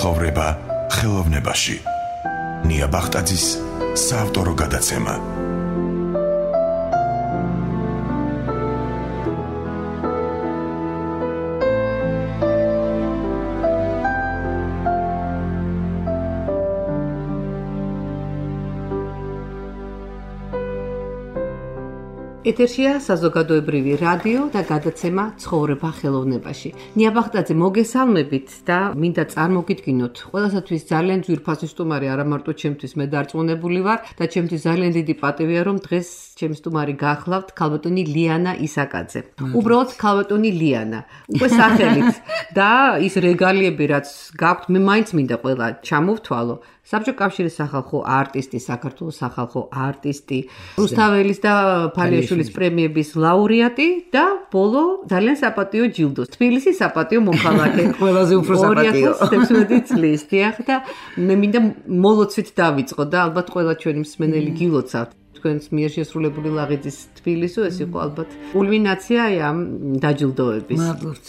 ცხოვრება ხელოვნებაში. ნია ბახტაძის საავტორო გადაცემა. ეთერშია საზოგადოებრივი რადიო და გადაცემა ცხოვრება ხელოვნებაში. ნია ბახტაძე, მოგესალმებით და მინდა წარმოგიდგინოთ, ყველასათვის ძალიან ძვირფასი სტუმარი, არა მარტო ჩემთვის, მე დარწმუნებული ვარ და ჩემთვის ძალიან დიდი პატივია, რომ დღეს ჩემი სტუმარი გახლავთ ქალბატონი ლიანა ისაკაძე. უბრალოდ ქალბატონი ლიანა, უკვე სახელით და ის რეგალიები, რაც გაქვთ, მე მაინც მინდა ყველა ჩამოვთვალო. საბჭოთა კავშირის სახალხო არტისტი, საქართველოს სახალხო არტისტი, რუსთაველის და ფალიაშვილის პრემიების ლაურეატი და ბოლო ძალიან საპატიო ჯილდო. თბილისის საპატიო მოქალაქე. ყველაზე უფრო საპატიო. 2016 წლის დიახ და მე მინდა მოლოცვით დავიწყო და ალბათ ყველა ჩვენი მსმენელი გილოცავთ. თქვენს მიერ შესრულებული ლაღიძის თბილისო, ეს იყო ალბათ კულმინაცია ამ დაჯილდოების. მადლობთ.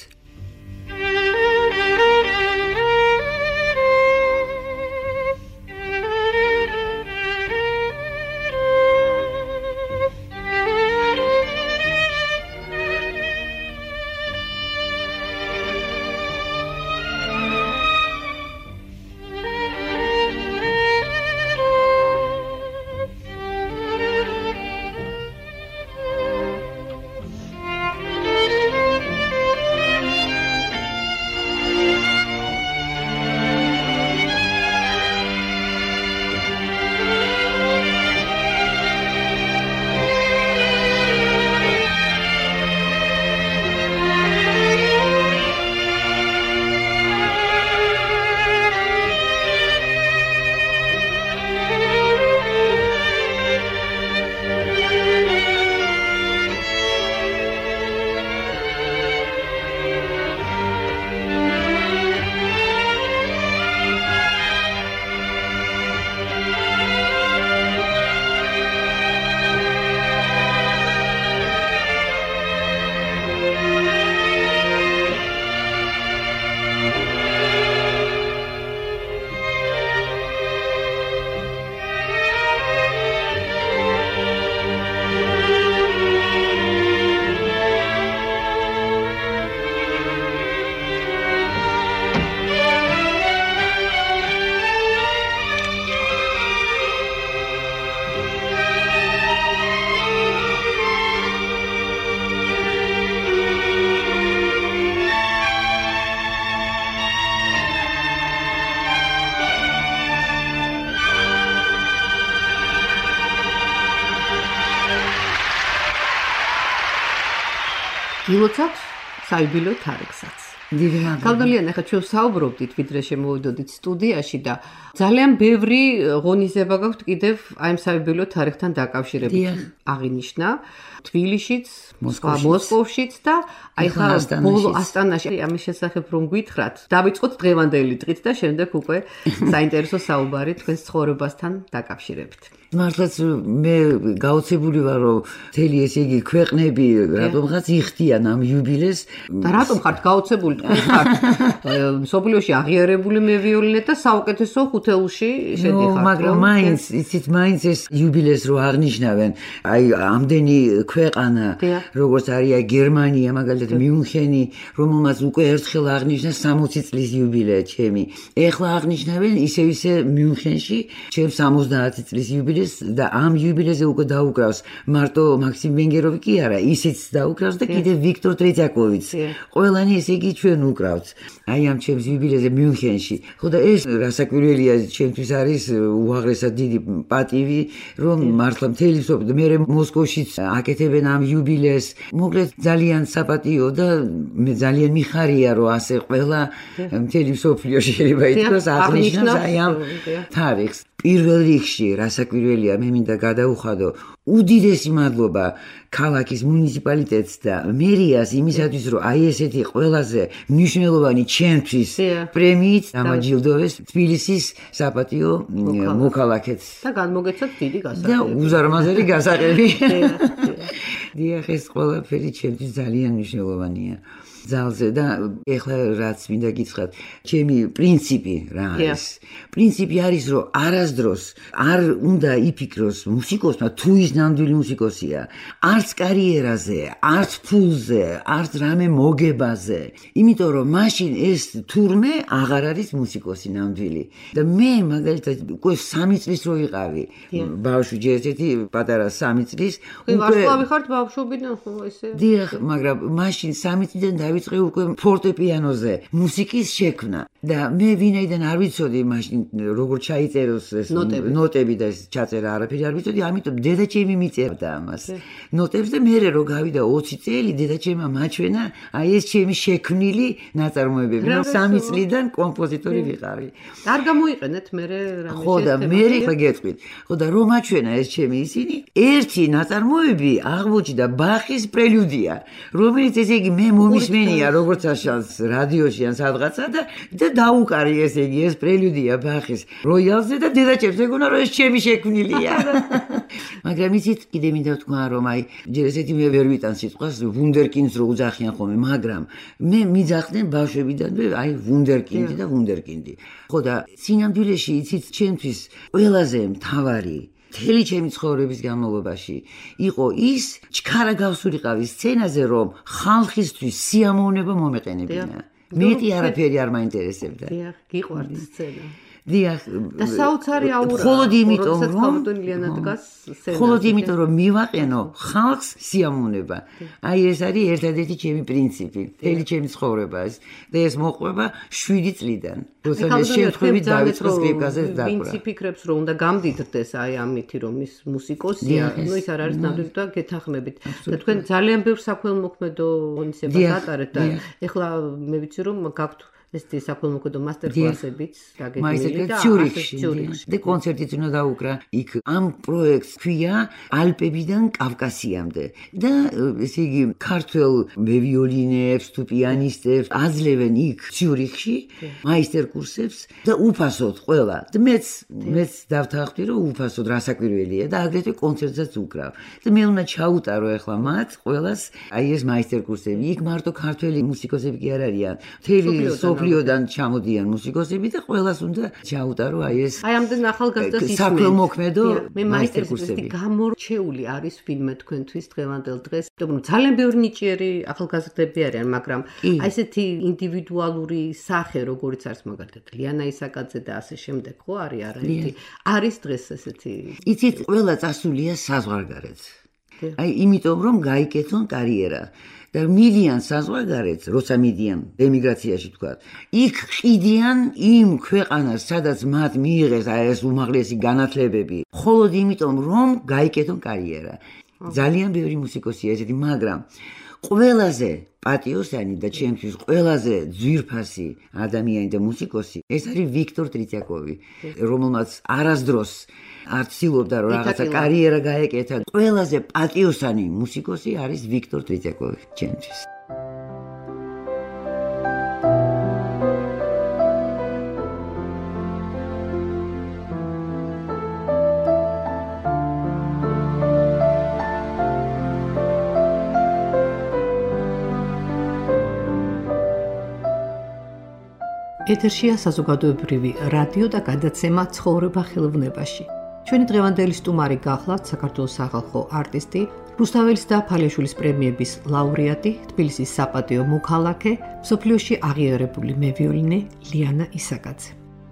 გილოცავთ საიუბილეო თარიღსაც. ქალბატონი, ახლა ჩვენ საუბრობდით, ვიდრე შემოვიდოდით სტუდიაში და ძალიან ბევრი ღონისძიება გაქვთ კიდევ აი ამ საიუბილეო თარიღთან დაკავშირებით. აღინიშნა თბილისშიც, მოსკოვშიც და აი ხა ბოლო ასტანაში ამის შესახებ რომ გითხრათ, დავიწყოთ დღევანდელი დღით და შემდეგ უკვე საინტერესო საუბარი თქვენს ცხოვრებასთან დაკავშირებით. მართლაც მე გაოცებული ვარ, რომ მთელი ესე იგი ქვეყნები რატომღაც იხდიან ამ იუბილეს. და რატომ ხართ გაოცებული? თქვენ ხართ მსოფლიოში აღიარებული მევიოლინე და საუკეთესო ხუთეულში შედიხართ. მაგრამ მაინც ეს იუბილეს რო აღნიშნავენ, აი ამდენი ქვეყანა, როგორც არის გერმანია, მაგალითად მიუნხენი, რომელმაც უკვე ერთხელ აღნიშნა 60 წლის იუბილეა ჩემი. ეხლა აღნიშნავენ ისე მიუნხენში ჩემ 70 წლის იუბილეს და ამ იუბილეზე უკვე დაუკრავს მარტო მაქსიმ ვენგეროვი კი არა, ისიც დაუკრავს და კიდე ვიქტორ ტრეცაკოვიც. ყველანი ესე იგი ჩვენ უკრავთ. აი ამ ჩემს იუბილეზე მიუნხენში. ხო და ეს რასაკვირველია, ჩემთვის არის უაღრესად დიდი პატივი, რომ მართლა მთელი მსოფლიო მე მოსკოვშიც აკეთებენ ამ იუბილეს. მოკლედ ძალიან საპატიო და მე ძალიან მიხარია, რომ ასე ყველა მთელი მსოფლიო შეიძლება ითქვას აღნიშნავს აი ამ თარიღს. პირველ რიგში რასაკვირველია, მე მინდა გადაუხადო უდიდესი მადლობა ქალაქის მუნიციპალიტეტს და მერიას იმისათვის, რომ აი ესეთი ყველაზე მნიშვნელოვანი ჩემთვის პრემიით დამაჯილდოვეს თბილისის საპატიო მოქალაქეც. და განმოგეცათ დიდი გასაღები. და უზარმაზარი გასაღები. დიახ, ეს ყველაფერი ჩემთვის ძალიან მნიშვნელოვანია. ძალზე და ეხლა რაც მინდა გითხრათ, ჩემი პრინციპი რა არის? პრინციპი არის, რომ არასდროს არ უნდა იფიქროს მუსიკოსმა თუ ის ნამდვილი მუსიკოსია, არც კარიერაზე, არც ფულზე, არც რამე მოგებაზე. იმიტომ რომ მაშინ ეს თურმე აღარ არის მუსიკოსი ნამდვილი. და მე მაგალითად უკვე 3 წლის რო ვიყავი, ბავშვი ესეთი პატარა 3 წლის, უკვე ვარსკვლავი ხართ ბავშვობიდან ხო ესე? დიახ, მაგრამ მაშინ 3 წლიდან დავიწყე უკვე ფორტეპიანოზე მუსიკის შექმნა და მე ვინაიდან არ ვიცოდი მაშინ როგორ ჩაიწეროს ეს ნოტები და ეს ჩაწერა არაფერი არ ვიცოდი, ამიტომ დედაჩემი მიწერდა ამას. ნოტებს და მე რო გავიდა 20 წელი დედაჩემმა მაჩვენა აი ეს ჩემი შექმნილი ნაწარმოებები. მე 3 წლიდან კომპოზიტორი ვიყავი. არ გამოიყენეთ მე რამე ხო და მე გეტყვით. ხო და რომ მაჩვენა ეს ჩემი ისინი, ერთი ნაწარმოები აღმოჩნდა ბახის პრელუდია, რომელიც ესე იგი მე მომისმენია როგორც აშანს რადიოში ან სადღაცა და დაუკარი ესე იგი ეს პრელუდია ბახის როიალზე და დედაჩემს ეგონა რომ ეს ჩემი შექმნილია. მაგრამ იცით კიდე მინდა ვთქვა რომ აი ჯერ ესეთი მე ვერ ვიტან სიტყვას ვუნდერკინდს რო უძახიან ხოლმე, მაგრამ მე მიძახდნენ ბავშვებიდანვე აი ვუნდერკინდი და ვუნდერკინდი. ხო და სინამდვილეში იცით ჩემთვის ყველაზე მთავარი მთელი ჩემი ცხოვრების განმავლობაში იყო ის ჩქარა გავსულიყავი სცენაზე რომ ხალხისთვის სიამოვნება მომეყენებინა. მეტი არაფერი არ მაინტერესებდა. დიახ, გიყვართ სცენა. დიახ, და საოცარი აურა. მხოლოდ იმიტომ რომ მივაყენო ხალხს სიამოვნება. აი ეს არის ერთადერთი ჩემი პრინციპი, მთელი ჩემი ცხოვრება ეს. და ეს მოყვება 7 წლიდან. როცა ეს შემთხვევით დავიწყე სკრიპკაზე დაკვრა. პრინციპი ფიქრებს რომ უნდა გამდიდრდეს აი ამითი რომ ის მუსიკოსია, ნუ ის არ არის ნამდვილი და გეთანხმებით. და თქვენ ძალიან ბევრ საქველმოქმედო ღონისძიებას ატარებთ და ეხლა მე ვიცი რომ გაქვთ ესეთი საქველმოქმედო მასტერკლასებიც დაგეგმილი და ციურიხში და კონცერტიც უნდა დაუკრა იქ. ამ პროექტს ქვია ალპებიდან კავკასიამდე და ესე იგი ქართველ ვიოლინებს თუ პიანისტებს აძლევენ იქ ციურიხში მაისტერ კურსებს და უფასოდ ყველა. და მეც დავთანხმდი რომ უფასოდ რასაკვირველია და აგრეთვე კონცერტსაც უკრავ. და მე უნდა ჩაუტარო ახლა მათ ყველას აი ეს მაისტერ კურსები. იქ მარტო ქართველი მუსიკოსები კი არ არიან. მთელი სოფლიოდან ჩამოდიან მუსიკოსები და ყველას უნდა ჩაუტარო აი ეს აი ამდენ ახალგაზრდას ისმენთ. საქველმოქმედო მაისტერ კურსები გამორჩეული არის ვინმე თქვენთვის დღევანდელ დღეს. ძალიან ბევრი ნიჭიერი ახალგაზრდები არიან, მაგრამ აი ესეთი ინდივიდუალური სახე როგორიც არის მაგალითად ლიანა ისაკაძე და ასე შემდეგ ხო არის არაერთი. არის დღეს ესეთი. იცით ყველა წასულია საზღვარგარეთ. აი იმიტომ რომ გაიკეთონ კარიერა. და მიდიან საზღვარგარეთ, როცა მიდიან ემიგრაციაში თქვა. იქ ყიდიან იმ ქვეყანას, სადაც მათ მიიღეს აი ეს უმაღლესი განათლებები, მხოლოდ იმიტომ რომ გაიკეთონ კარიერა. ძალიან ბევრი მუსიკოსია ესეთი, მაგრამ ყველაზე პატიოსანი და ჩემთვის ყველაზე ძვირფასი ადამიანი და მუსიკოსი ეს არის ვიქტორ ტრიცაკოვი, რომელმაც არასდროს არ ცდილობდა რომ რაღაცა კარიერა გაეკეთა. ყველაზე პატიოსანი მუსიკოსი არის ვიქტორ ტრიცაკოვი ჩემთვის. ეთერშია საზოგადოებრივი რადიო და გადაცემა ცხოვრება ხელოვნებაში. ჩვენი დღევანდელი სტუმარი გახლავთ საქართველოს სახალხო არტისტი, რუსთაველის და ფალიაშვილის პრემიების ლაურეატი, თბილისის საპატიო მოქალაქე, მსოფლიოში აღიარებული მევიოლინე ლიანა ისაკაძე.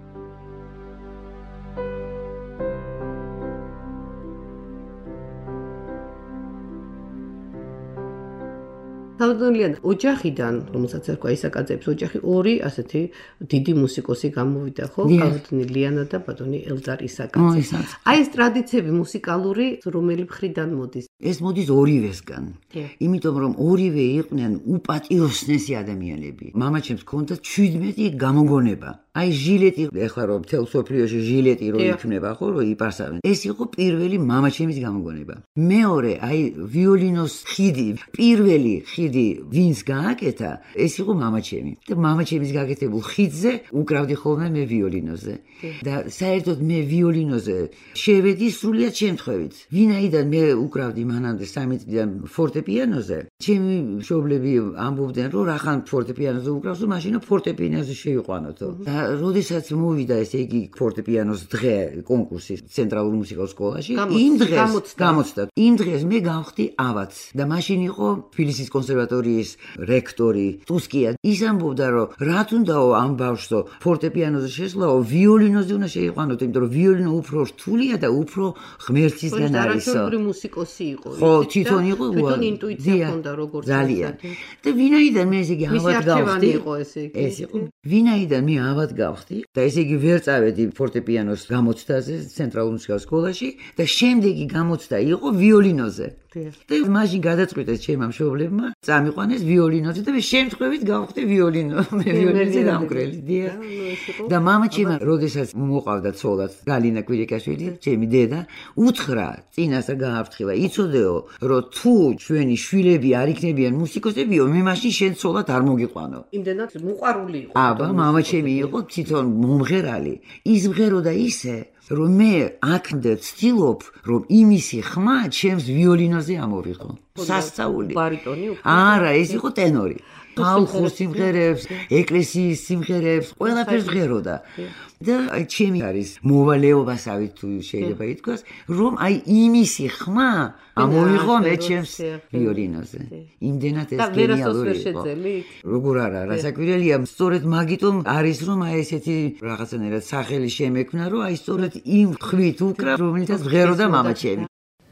თავდადიან ოჯახიდან, რომელსაც ერქვა ისაკაძეების ოჯახი, ორი ასეთი დიდი მუსიკოსი გამოვიდა, ხო? თავდადანი ლიანა და ბატონი ელდარ ისაკაძე. აი ეს ტრადიციები მუსიკალური რომელი მხრიდან მოდის? ეს მოდის ორივესგან. იმიტომ რომ ორივე იყვნენ უპატიოსნესი ადამიანები. მამაჩემს ჰქონდა 17 გამოგონება. აი ჟილეტი, ეხლა რომ მთელ სოფლიოში ჟილეტი რო იქნება, ხო, რო იპარსავენ. ეს იყო პირველი მამაჩემის გამოგონება. მეორე, აი ვიოლინოს ხიდი, პირველი ხიდი ვინც გააკეთა, ეს იყო მამაჩემი. და მამაჩემის გაკეთებულ ხიდზე უკრავდი ხოლმე მე ვიოლინოზე. და საერთოდ მე ვიოლინოზე შევედი სრულიად შემთხვევით. ვინაიდან მე უკრავდი მანამდე 3 წლიდან ფორტეპიანოზე, ჩემი მშობლები ამბობდნენ, რომ რახან ფორტეპიანოზე უკრავს, მაშინ ფორტეპიანოზე შეიყვანოთო. და როდესაც მოვიდა ესე იგი ფორტეპიანოს დღე კონკურსი ცენტრალურ მუსიკალურ სკოლაში, იმ დღეს მე გავხდი ავაც. და მაშინ იყო თბილისის კონსერვატორიის რექტორი ტუსკია. ის ამბობდა, რომ რა თუნდაო ამ ბავშვსო ფორტეპიანოზე შესვლაო, ვიოლინოზე უნდა შეიყვანოთ, იმიტომ რომ ვიოლინო უფრო რთულია და უფრო ღმერთისგან არისო. არაჩვეულებრივი მუსიკოსი იყო. ხო, თვითონ იყო, თვითონ ინტუიცია ჰქონდა როგორც ძალიან. და ვინაიდან მე ესე იგი ავად გავხდი, ეს იყო. ვინაიდან მე ავად გავხდი და ესე იგი ვერ წავედი ფორტეპიანოს გამოცდაზე ცენტრალურ მუსიკალურ სკოლაში და შემდეგი გამოცდა იყო ვიოლინოზე. და მაშინ გადაწყვიტეს ჩემმა მშობლებმა წამიყვანეს ვიოლინოზე და მე შემთხვევით გავხდი ვიოლინო. მე ვიოლინოზე დამკრელი, დიახ. და მამაჩემმა, როდესაც მოყავდა ცოლად გალინა კვირიკაშვილი, ჩემი დედა, უთხრა, წინასწარ გააფრთხილა, იცოდეო, რომ თუ ჩვენი შვილები არ იქნებიან მუსიკოსებიო, მე მაშინ შენ ცოლად არ მოგიყვანო. იმდენად მოყვარული იყო. აბა, მამაჩემი იყო თვითონ მომღერალი. ის მღეროდა ისე, რომ მე აქამდე ვცდილობ, რომ იმისი ხმა ჩემს ვიოლინოზე ამოვიღო. სასწაული. ბარიტონი უფრო. არა, ეს იყო ტენორი. ხალხურ სიმღერებს, ეკლესიის სიმღერებს, ყველაფერს ღეროდა. და ჩემი არის მოვალეობასავით თუ შეიძლება ითქვას, რომ აი იმისი ხმა ამოვიღო მე ჩემს ვიოლინოზე. იმდენად ეს გენიალური იყო. როგორ არა, რასაკვირველია, სწორედ მაგიტომ არის რომ აი ესეთი რაღაცნაირად სახელი შემექმნა, რომ აი სწორედ იმ ხვით უკრა, რომელიცაც ღეროდა მამაჩემი.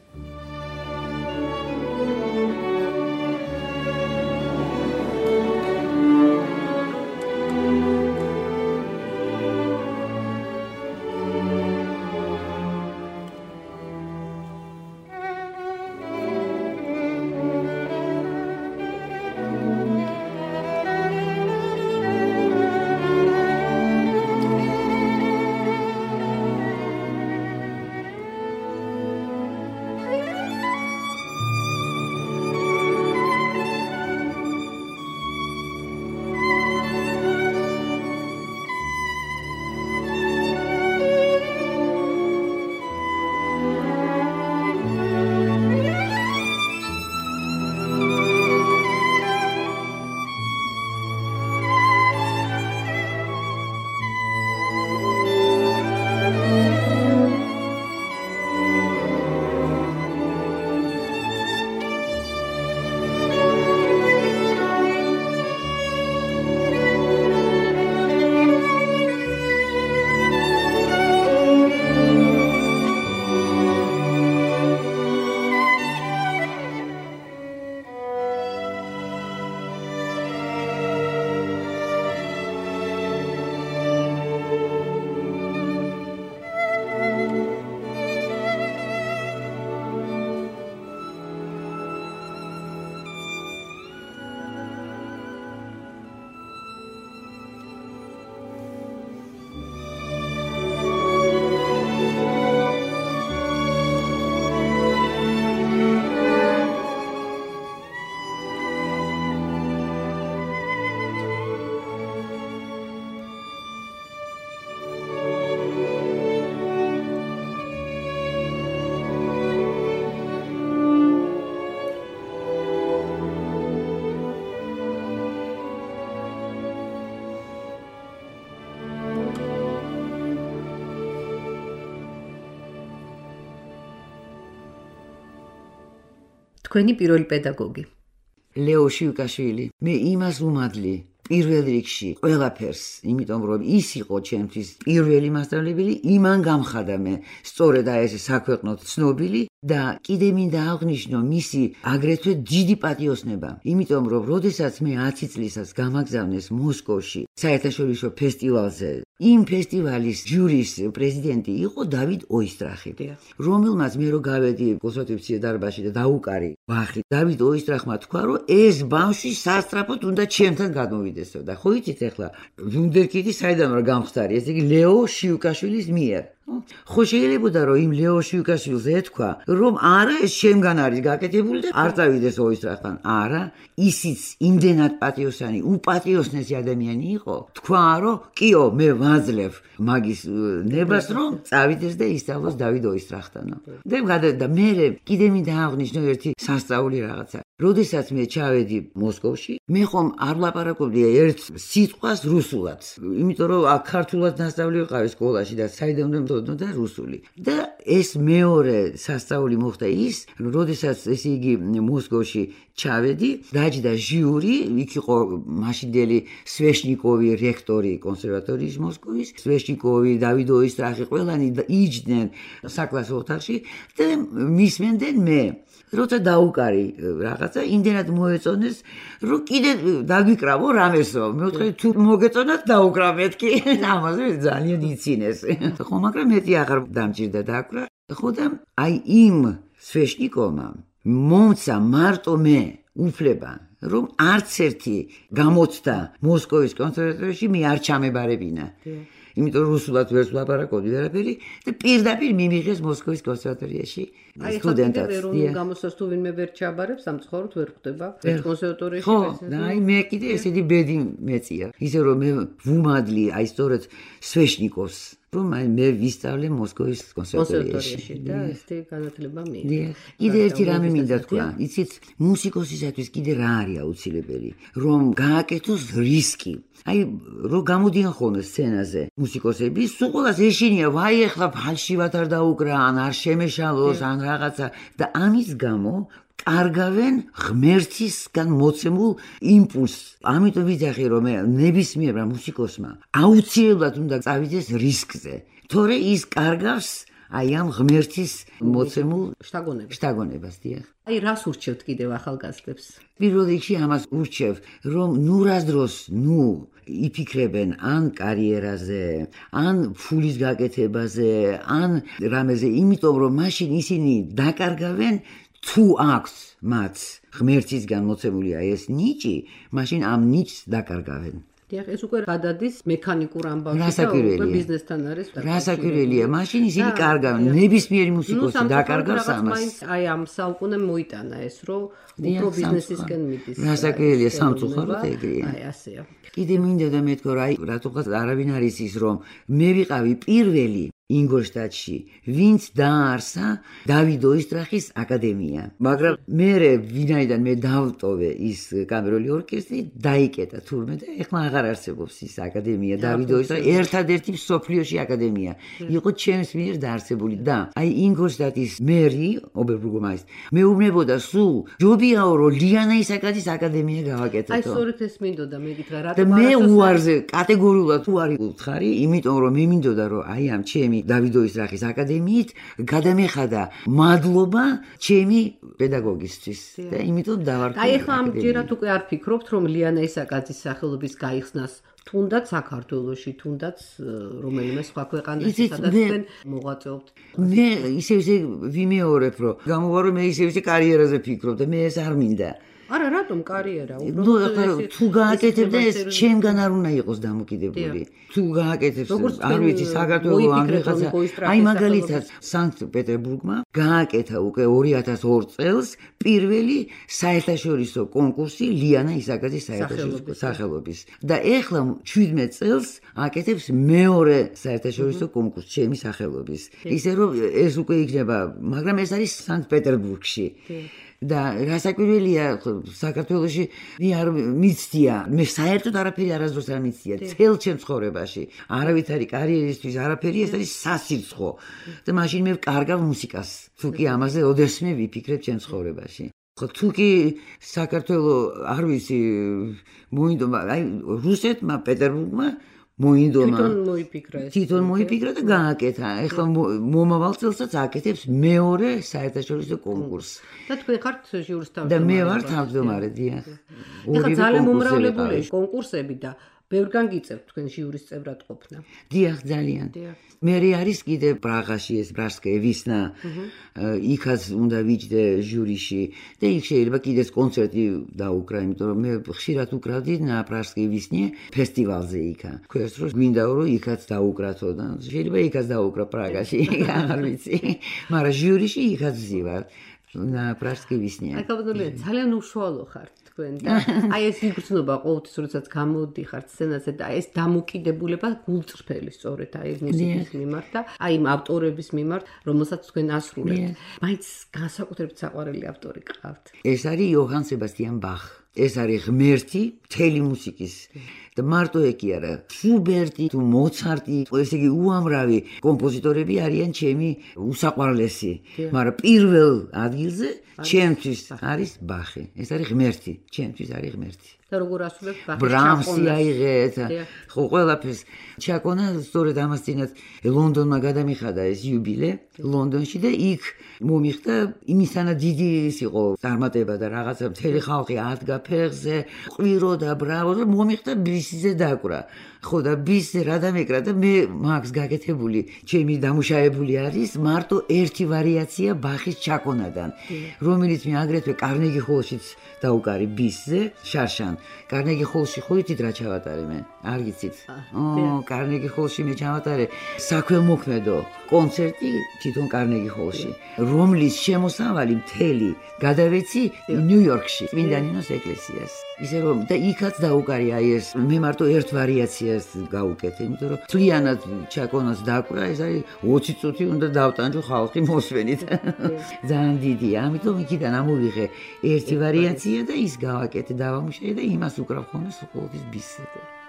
თქვენი პირველი პედაგოგი. ლეო შიუკაშვილი. მე იმას უმადლი პირველ რიგში ყველაფერს, იმიტომ რომ ის იყო ჩემთვის პირველი მასწავლებელი, იმან გამხადა მე სწორედ აი ეს საქვეყნოდ ცნობილი და კიდე მინდა აღვნიშნო მისი აგრეთვე დიდი პატიოსნება, იმიტომ რომ როდესაც მე 10 წლისას გამაგზავნეს მოსკოვში საერთაშორისო ფესტივალზე, იმ ფესტივალის ჟურის პრეზიდენტი იყო დავით ოისტრახი, რომელმაც მე რო გავედი კონსერვატივ დარბაზში და დაუკარი ვახი, დავით ოისტრახმა თქვა, რომ ეს ბავშვი სასწრაფოდ უნდა ჩემთან გადმოვიდესო და ხო იცით ახლა ვუნდერკიდი საიდან რა გამხდარი, ესე იგი ლეო შიუკაშვილის მიერ. ხო შეიძლებოდა რომ იმ ლეო შიუკაშვილს ეთქვა რომ არა ეს შემგან არის გაკეთებული და არ წავიდეს ოისტრახთან არა ისიც იმდენად პატიოსანი უპატიოსნესი ადამიანი იყო თქვა რომ კიო მე ვაძლევ მაგის ნებას რომ წავიდეს და ისწავლოს დავით ოისტრახთანო და მე კიდე მინდა აღვნიშნო ერთი სასწაული რაღაცა როდესაც მე ჩავედი მოსკოვში მე ხომ არ ვლაპარაკობდი ერთ სიტყვას რუსულად იმიტომ რომ აქ ქართულად ნასწავლი ვიყავი სკოლაში და საიდან უნდა და რუსული და ეს მეორე სასწაული მოხდა ის როდესაც ესე იგი მოსკოვში ჩავედი დაჯდა ჟიური იქ იყო მაშინდელი სვეშნიკოვი რექტორი კონსერვატორიის მოსკოვის სვეშნიკოვი დავით ოისტრახი ყველანი იჯდნენ საკლასო ოთახში და მისმენდნენ მე როცა დაუკარი რაღაცა იმდენად მოეწონეს რომ კიდე დაგვიკრავო რამესო მე ვთქვი თუ მოგეწონათ დაუკრავ მეთქი ამაზე ძალიან იცინეს ხო მაგრამ მეტი აღარ დამჭირდა დაუკრა ხო და აი იმ სვეშნიკოვმა მომცა მარტო მე უფლება რომ არც ერთი გამოცდა მოსკოვის კონსერვატორიაში მე არ ჩამებარებინა იმიტომ რუსულად ვერც ვლაპარაკობდი ვერაფერი და პირდაპირ მიმიღეს მოსკოვის კონსერვატორიაში სტუდენტად. აი, ხა გამოსას თუ ვინმე ვერ ჩაბარებს, სამწუხაროდ ვერ ხვდება ერთ კონსერვატორიაში. ხო, და აი მე კიდე ესეთი ბედი მეწია. ისე რომ მე ვუმადლი აი სწორედ სვეშნიკოვს რომ აი მე ვისწავლე მოსკოვის კონსერვატორიაში და ესეთი განათლება მიიღე. კიდე ერთი რამე მინდა თქვა, იცით, მუსიკოსისათვის კიდე რა არის აუცილებელი, რომ გააკეთოს რისკი. აი რო გამოდიან ხოლმე სცენაზე მუსიკოსები, სულ ყველას ეშინია, ვაი ეხლა ფალშივად არ დაუკრა, ან არ შემეშალოს, ან რაღაცა და ამის გამო კარგავენ ღმერთისგან მოცემულ იმპულსს. ამიტომ ვიძახი რომ ნებისმიერმა მუსიკოსმა აუცილებლად უნდა წავიდეს რისკზე. თორე ის კარგავს აი ამ ღმერთის მოცემულ შთაგონებას, დიახ. აი რას ურჩევთ კიდევ ახალგაზრდებს? პირველ რიგში ამას ურჩევ, რომ ნურას დროს, იფიქრებენ ან კარიერაზე, ან ფულის გაკეთებაზე, ან რამეზე, იმიტომ რომ მაშინ ისინი დაკარგავენ თუ აქვს მათ ღმერთისგან მოცემულია ეს ნიჭი, მაშინ ამ ნიჭს დაკარგავენ. დიახ, ეს უკვე გადადის მექანიკურ ამბავში და უკვე ბიზნესთან არის. რასაკვირველია, მაშინ ისინი კარგავენ, ნებისმიერი მუსიკოსი დაკარგავს ამას. აი ამ საუკუნემ მოიტანა ეს, რომ უფრო ბიზნესისკენ მიდის. რასაკვირველია, სამწუხაროდ ეგრეა. აი ასეა. კიდე მინდა და მეთქო რა, რატოღაც არავინ არ იცის, რომ მე ვიყავი პირველი ინგოლშტადტში, ვინც დაარსა დავით ოისტრახის აკადემია. მაგრამ მე ვინაიდან მე დავტოვე ის კამერული ორკესტრი, დაიკეტა თურმე და ეხლა აღარ არსებობს ის აკადემია დავით ოისტრახის, ერთადერთი მსოფლიოში აკადემია. იყო ჩემს მიერ დაარსებული და აი ინგოლშტადტის მერი, ობერბურგომაისტრი, მეუბნებოდა სულ ჯობიაო რომ ლიანა ისაკაძის აკადემია გავაკეთოთ. აი სწორედ ეს მინდოდა მეკითხა რა და მე უარზე კატეგორიულად უარი ვუთხარი, იმიტომ რომ მე მინდოდა რომ აი ამ ჩემი დავით ოისტრახის აკადემიით გადამეხადა მადლობა ჩემი პედაგოგისთვის და იმიტომ დავარქვი. აი ახლა ამჯერად უკვე არ ფიქრობთ რომ ლიანა ისაკაძის სახელობის გაიხსნას თუნდაც საქართველოში, თუნდაც რომელიმე სხვა ქვეყანაში, სადაც თქვენ მოღვაწეობთ. მე ისე ვიმეორებ რომ გამოვარო მე ისე კარიერაზე ფიქრობ და მე ეს არ მინდა. არა, რატომ კარიერა? თუ გააკეთებ და ეს ჩემგან არ უნდა იყოს დამოკიდებული. თუ გააკეთებს, არ ვიცი, საქართველოს ამღიღაცა. აი მაგალითად, სანქტ-პეტერბურგმა გააკეთა უკვე 2002 წელს პირველი საერთაშორისო კონკურსი ლიანა ისაკაძის საერთაშორისო სახელობის. და ეხლა 17 წელს აკეთებს მეორე საერთაშორისო კონკურსს ჩემი სახელობის. ისე რომ ეს უკვე იქნება, მაგრამ ეს არის სანქტ-პეტერბურგში. და რასაკვირველია საქართველოში მე არ მიცდია მე საერთოდ არაფერი არასდროს არ მიცდია წელ ჩემ ცხოვრებაში არავითარი კარიერისთვის არაფერი ეს არის სასირცხო და მაშინ მე ვკარგავ მუსიკას თუ კი ამაზე ოდესმე ვიფიქრებ ჩემ ცხოვრებაში თუ კი საქართველოს არ ვიცი მოინდომა აი რუსეთმა პეტერბურგმა მოინდომა თვითონ მოიფიქრა და გააკეთა. ეხლა მომავალ წელსაც აკეთებს მეორე საერთაშორისო კონკურსს. და თქვენ ხართ ჟიურის თავმჯდომარე. და მე ვარ თავმჯდომარე, დიახ. ეხლა ძალიან მომრავლებული კონკურსები და ბევრგან გიწევთ თქვენ ჟიურის წევრად ყოფნა. დიახ, ძალიან. მე არის კიდე პრაღაში ეს ბრასკე ვისნა. იქაც უნდა ვიჯდე ჟიურიში და იქ შეიძლება კიდეც კონცერტი დაუკრა, იმიტომ რომ მე ხშირად უკრავდი პრაღში ვისნი ფესტივალზე იქა. ქვეს რომ გვინდა რომ იქაც დაუკრათო და შეიძლება იქაც დაუკრა პრაღაში, აღარ ვიცი. მაგრამ ჟიურიში იქაც ვზივარ. პრაღში ვისნია. ძალიან უშუალო ხართ თქვენ და აი ეს იგრძნობა ყოველთვის როდესაც გამოდიხართ სცენაზე და ეს დამოკიდებულება გულწრფელი სწორედ აი ეს მუსიკის მიმართ და აი იმ ავტორების მიმართ, რომელსაც თქვენ ასრულებთ. მაინც განსაკუთრებით საყვარელი ავტორი გყავთ. ეს არის იოჰან სებასტიან ბახი. ეს არის ღმერთი მთელი მუსიკის. და მარტო ეკი არა, შუბერტი თუ მოცარტი, ესე იგი უამრავი კომპოზიტორები არიან ჩემი უსაყვარლესი, მაგრამ პირველ ადგილზე ჩემთვის არის ბახი. ეს არის ღმერთი, ჩემთვის არის ღმერთი. და როგორ ასრულებთ ბახის ბრამსი აიღეთ, ხო ყველაფერს ჩაკონა, სწორედ ამას წინათ ლონდონმა გადამიხადა ეს იუბილე ლონდონში და იქ მომიხდა იმისანა დიდი ის იყო წარმატება და რაღაცა მთელი ხალხი ადგა ფეხზე, ყვირო და ბრავო და მომიხდა ბისზე დაკვრა. ხო და ბისზე რა დამეკრა და მე მაგს გაკეთებული, ჩემი დამუშავებული არის მარტო ერთი ვარიაცია ბახის ჩაკონადან, რომელიც მე აგრეთვე კარნეგი ჰოლშიც დაუკარი ბისზე, შარშან. კარნეგი ჰოლში ხო იცით რა ჩავატარე მე? არ გიცით? კარნეგი ჰოლში მე ჩავატარე საქველმოქმედო კონცერტი თვითონ კარნეგი ჰოლში, რომლის შემოსავალი მთელი გადავეცი ნიუ-იორკში, წმინდა ნინოს ეკლესიას. ისე რომ და იქაც დაუკარი აი ეს მე მარტო ერთ ვარიაციას გავუკეთე, იმიტომ რომ ძალიანად ჩაკონას დაკვრა, ეს არის 20 წუთი უნდა დავტანჯო ხალხი მოსვენით. ძალიან დიდია, ამიტომ იქიდან ამოვიღე ერთი ვარიაცია და ის გავაკეთე, დავამუშავე და იმას უკრავ ხოლმე სულყოვის ბისზე.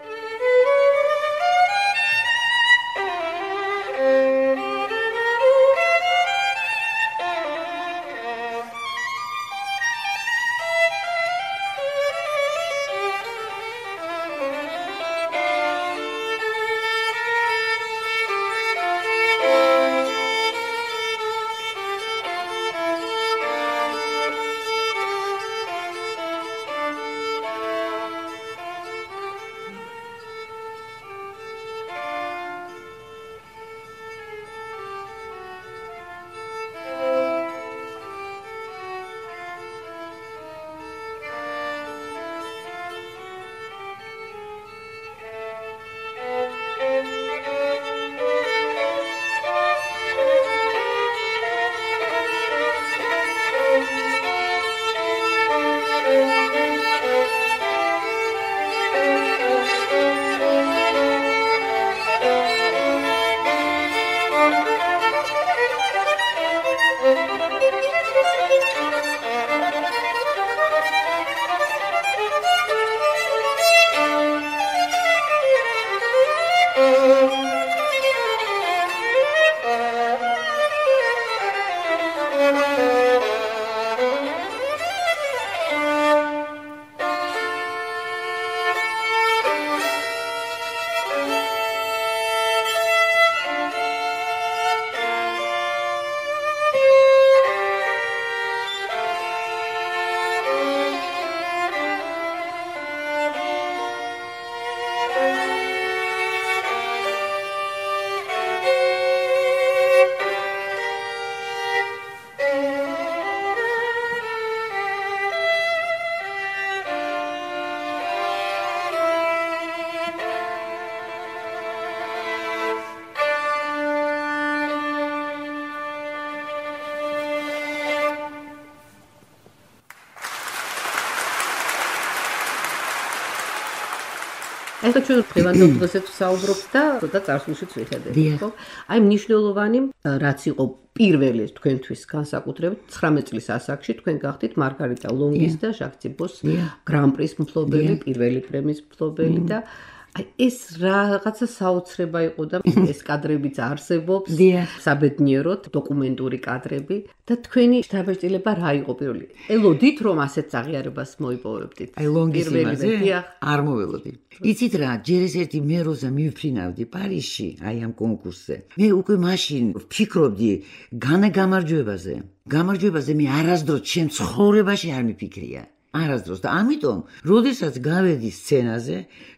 ეს ჩვენ დღევანდელ დღესაც ვსაუბრობთ და ცოტა წარსულშიც ვიხედავთ, ხო? აი მნიშვნელოვანი რაც იყო პირველი თქვენთვის განსაკუთრებით 19 წლის ასაკში თქვენ გახდით მარგარიტა ლონგის და ჟაკ ციბოს გრან-პრის მფლობელი, პირველი პრემიის მფლობელი და აი ეს რაღაცა საოცრება იყო და ეს კადრებიც არსებობს, საბედნიეროდ დოკუმენტური კადრები და თქვენი დაბეჭდილება რა იყო პირველი? ელოდით რომ ასეთ აღიარებას მოიპოვებდით? აი ლონგის იმაზე არ მოველოდი. იცით რა, ჯერ ეს ერთი მე როცა მივფრინავდი პარიზში, აი ამ კონკურსზე. მე უკვე მაშინ ვფიქრობდი გამარჯვებაზე. გამარჯვებაზე მე არასდროს ჩემ ცხოვრებაში არ მიფიქრია. არასდროს და ამიტომ, როდესაც გავედი სცენაზე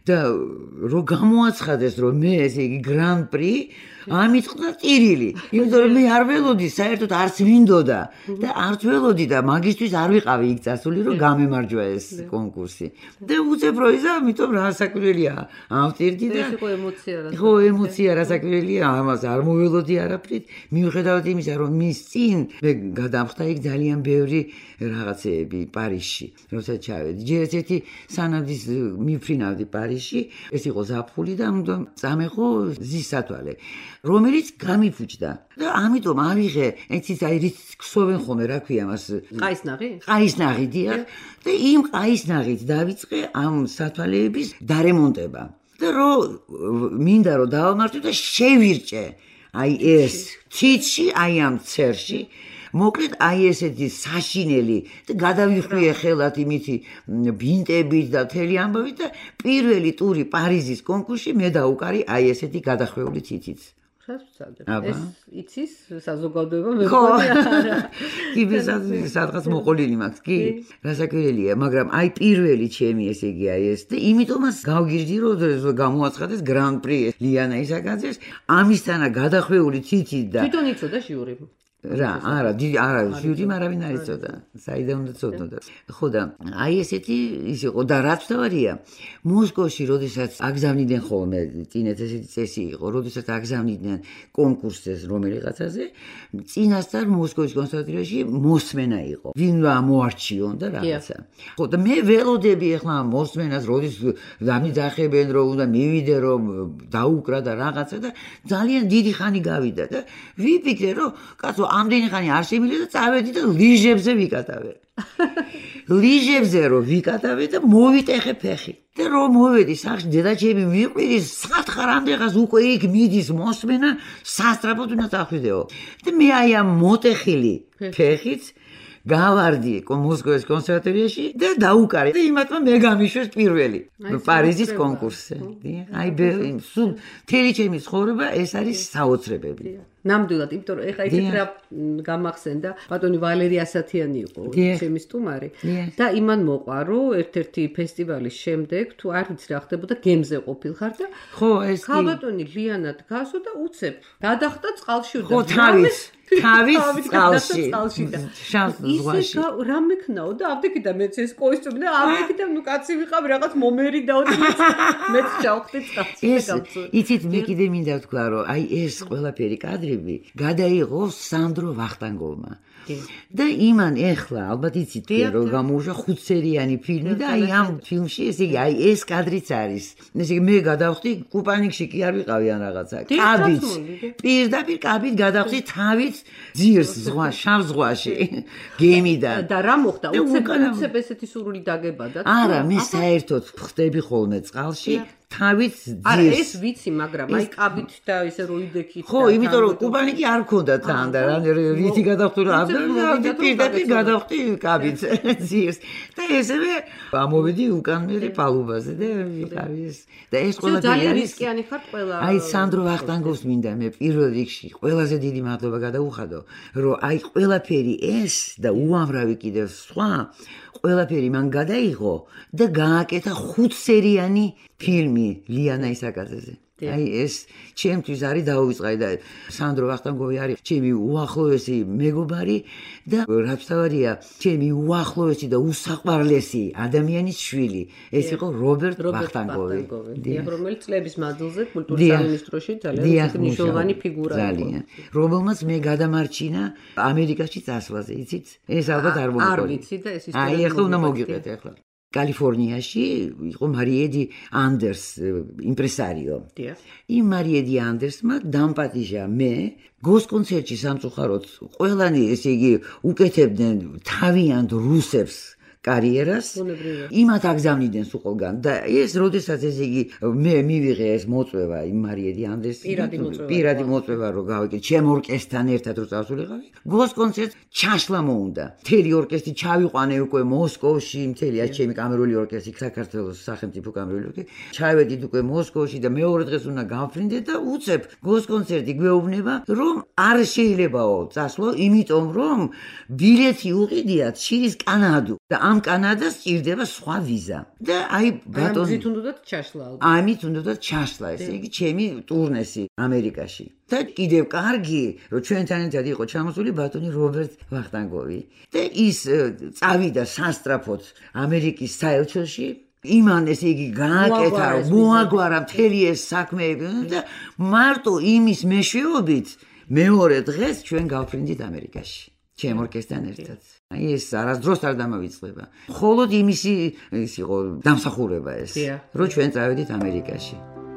და რო გამოაცხადეს რომ მე ესე იგი გრან პრი ამით ყდა ტირილი იმიტომ რომ მე არ ველოდი საერთოდ არც მინდოდა და არც ველოდი და მაგისტვის არ ვიყავი იქ წასული რომ გამემარჯვა ეს კონკურსი და უცებ რო იზა ამიტომ რა საკვირველია ავტირდი და ხო ემოცია რა საკვირველია ამას არ მოველოდი არაფრით მიუხედავად იმისა რომ მის წინ მე გადამხდა იქ ძალიან ბევრი რაღაცეები პარიზში როცა ჩავედი ჯერ ერთი სანადის მიფრინავდი პარიზში ეს იყო ზაფხული და ამიტომ წამეხო ზის სათვალე რომელიც გამიფუჭდა და ამიტომ ავიღე ეციც აი რით ქსოვენ ხოლმე რა ქვია მას ყაისნაღი დიახ და იმ ყაისნაღით დავიწყე ამ სათვალეების დარემონტება და მინდა რომ დავამართვი და შევირჭე აი ეს ციცში აი ამ ცერში მოკლედ აი ესეთი საშინელი და გადავიხვიე ხელად იმითი ბინტებით და მთელი ამბავით და პირველი ტური პარიზის კონკურსში მე დავუკარი აი ესეთი გადახვეული ციცით ეს იცის საზოგადოება მეგონი არა სადღაც მოყოლილი მაქვს კი რასაკვირველია მაგრამ აი პირველი ჩემი ესე იგი აი ეს და იმიტომაც გავგირდი რომ გამოაცხადეს გრან პრი ლიანა ისაკაძეს ამისთანა გადახვეული ციცით და თვითონ იცოდა ჟიური რა არა ჟიური არავინ არ იცოდა საიდან უნდა ცოდნოდა ხო და აი ესეთი ის იყო და რაც თავარია მოსკოვში როდესაც აგზავნიდნენ ხოლმე წინეთ ესეთი წესი იყო როდესაც აგზავნიდნენ კონკურსზე რომელიღაცაზე წინასწარ მოსკოვის კონსერვატორიაში მოსმენა იყო ვინ მოარჩიონ და რაღაცა ხო და მე ველოდები ახლა მოსმენას როდის დამიძახებენ რომ უნდა მივიდე რომ დაუკრა და რაღაცა და ძალიან დიდი ხანი გავიდა და ვიფიქრე რომ კაცო ამდენი ხანი არ შემიძლია და წავედი და ლიჟებზე ვიკატავე. ლიჟებზე რომ ვიკატავე და მოვიტეხე ფეხი. და რომ მოვედი სახში დედაჩემი მიყვირის სათხარ ამდენღაც უკვე იქ მიდის მოსმენა სასწრაფოდ უნდა წახვიდეო. და მე აი ამ მოტეხილი ფეხით გავარდი მოსკოვის კონსერვატორიაში და დაუკარი და იმათმა მე გამიშვეს პირველი პარიზის კონკურსზე. აი სულ მთელი ჩემი ცხოვრება ეს არის საოცრებები. ნამდვილად, იმიტომ რომ ეხა ისეთ რა გამახსენდა, ბატონი ვალერი ასათიანი იყო ჩემი სტუმარი და იმან მოყვა, რომ ერთ-ერთი ფესტივალის შემდეგ თუ არ ვიცი რა ხდებოდა, გემზე ყოფილხარ და ხო, ეს კი ხალბატონი ლიანა დგასო და უცებ გადახტა წყალში და ხო, თავის წყალში შავს ზღვაში ისე რა მექნაო და ამდექიდა მეც ეს კოსტუმი და ამდექიდა ნუ კაცი ვიყავ რაღაც მომერიდაო და მეც ჩავხდი წყალში იცით მე კიდე მინდა ვთქვა რომ აი ეს ყველაფერი კადრები გადაიღო სანდრო ვახტანგოვმა და იმან ეხლა ალბათ იცით რომ გამოუშვა 5 სერიანი ფილმი და აი ამ ფილმში ესე იგი აი ეს კადრიც არის ესე იგი მე გადავხდი კუპანიკში კი არ ვიყავი ან რაღაცა კაბით პირდაპირ კაბით გადავხდი თავით ძირს ზღვა შავ ზღვაში გემიდან და რა მოხდა უცებ ესეთი სურვილი დაგებადა არა მე საერთოდ ხდები ხოლმე წყალში თავით ძირს არა ეს ვიცი მაგრამ აი კაბით და ესე როიდექით ხო იმიტომ რომ კუბანიკი არ მქონდა თან და რითი გადავხდი რა პირდაპირ გადავხდი კაბით ძირს და ესევე ამოვედი უკანმერი პალუბაზე და ვიყავი ეს და ეს ყველაფერი ძალიან რისკიანი ხარ ყველა აი სანდრო ვახტანგოვს მინდა მე პირველ რიგში ყველაზე დიდი მადლობა გადაუხადო რომ აი ყველაფერი ეს და უამრავი კიდევ სხვა ყველაფერი მან გადაიღო და გააკეთა 5 სერიანი ფილმი ლიანა ისაკაძეზე. აი ეს ჩემთვის არის დაუვიწყარი და სანდრო ვახტანგოვი არის ჩემი უახლოესი მეგობარი და რაც თავარია ჩემი უახლოესი და უსაყვარლესი ადამიანის შვილი ეს იყო რობერტ ვახტანგოვი რომელიც წლების მანძილზე კულტურის სამინისტროში ძალიან მნიშვნელოვანი ფიგურაა რომელმაც მე გადამარჩინა ამერიკაში წასვლაზე იცით ეს ალბათ არ მოგიყოლი არ ვიცი და ეს ისტორია აი ახლა უნდა მოგიყეთ ახლა კალიფორნიაში იყო მარიედი ანდერს იმპრესარიო. იმ მარიედი ანდერსმა დამპატიჟა მე გოს კონცერტში სამწუხაროდ ყველანი ესე იგი უკეთებდნენ თავიანთ რუსებს კარიერას იმათ აგზავნიდნენ სულგან და ეს როდესაც ესე იგი მე მივიღე ეს მოწვევა იმ მარიედი ანდერს პირადი მოწვევა რომ გავიკეთე ჩემ ორკესტრთან ერთად რომ წავსულიყავი გოს კონცერტ ჩაშლა მოუნდა მთელი ორკესტრი ჩავიყვანე უკვე მოსკოვში მთელი ეს ჩემი კამერული ორკესტრი საქართველოს სახელმწიფო კამერული ორკესტრი ჩავედით უკვე მოსკოვში და მეორე დღეს უნდა გავფრინდე და უცებ გოს კონცერტი გვეუბნება რომ არ შეიძლებაო წასვლა იმიტომ რომ ბილეთი უყიდიათ შირის კანადუ და ამ კანადას ჭირდება სხვა ვიზა. და აი ბატონო ამით უნდათ ჩაშლა. ამით უნდათ ჩაშლა, ესე იგი ჩემი ტურნესი ამერიკაში. და კიდევ კარგი, რომ ჩვენთან ერთად იყო ჩამოსული ბატონი რობერტ ვახტანგოვი და ის წავიდა სასტრაფოდ ამერიკის საელჩოში. იმან ესე იგი გააკეთა, მოაგვარა მთელი ეს საქმეები და მარტო იმის მეშვეობით მეორე დღეს ჩვენ გავფრინდით ამერიკაში. ჩემ ორკესტრთან ერთად. აი ეს არასდროს არ დამავიწყდება. მხოლოდ იმისი ის იყო დამსახურება ეს, რომ ჩვენ წავედით ამერიკაში.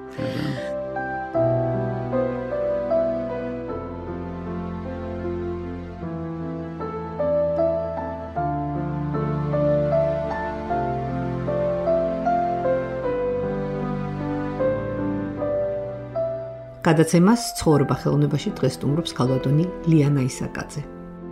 გადაცემას ცხოვრება ხელოვნებაში დღეს სტუმრობს ქალბატონი ლიანა ისაკაძე.